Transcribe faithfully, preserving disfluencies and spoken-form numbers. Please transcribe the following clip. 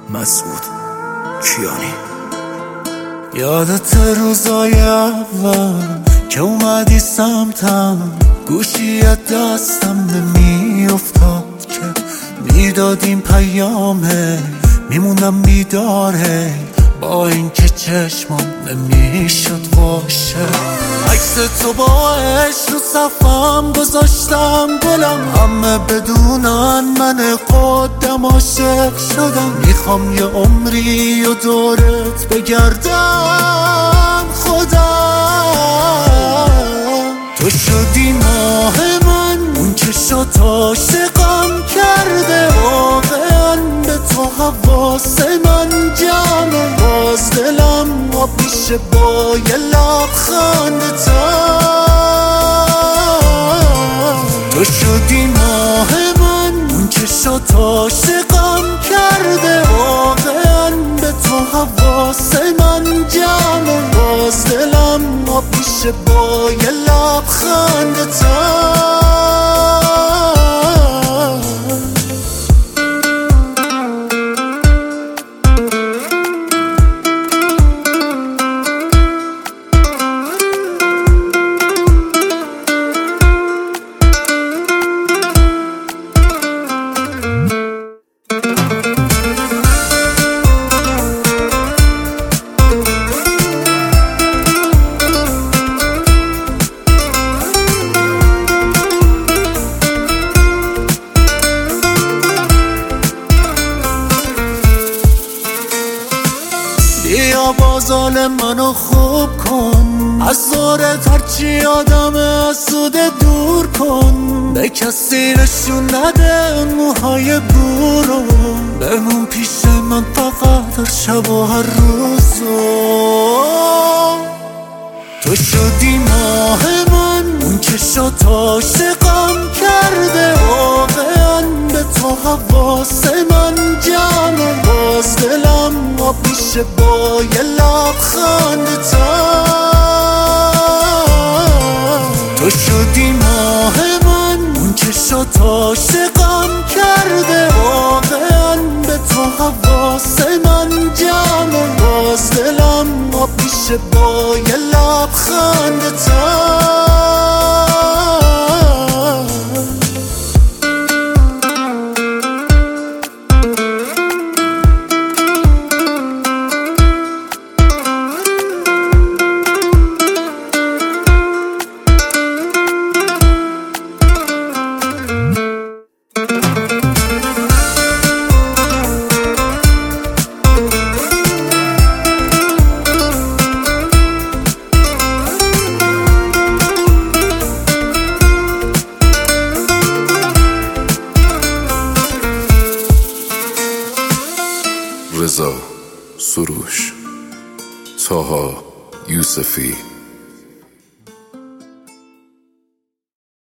مسعود کیانی. یادت روزای اول که اومدی سمتم، گوشی دستم نمی افتاد که میدادیم پیامه، میموندم بیداره با این که چشمم نمیشد باشه. عکس تو با عشق رو صفم گذاشتم گلم، همه بدونن من خودم عاشق شدم. میخوام یه عمری و دورت بگردم خودم. تو شدی ماه من، اون چشات عاشقم کرده، واقعا به تو حواس من جمعه. باز دلم آب میشه با یه لبخند تا. تو شدی ماه من، اون چشات عاشقم کرده، واقعا به تو حواس من جمعه. باز دلم آب میشه با یه لبخند تا. بیا بازال منو خوب کن، از زورت هرچی آدم از سوده دور کن. به کسی نشون نده موهای بورو، بمون پیش من فقط هر شب و هر روزو. تو شدی ماه من، اون چشات عاشقم کرده، واقعا به تو حواس من جمعه. باز دلم آب میشه با یه لبخند تا. تو شدی ماه من، اون چشات عاشقم کرده، واقعا به تو حواس من جمعه. باز دلم آب میشه با یه لبخند تا. رضا سروش، طاها یوسفی.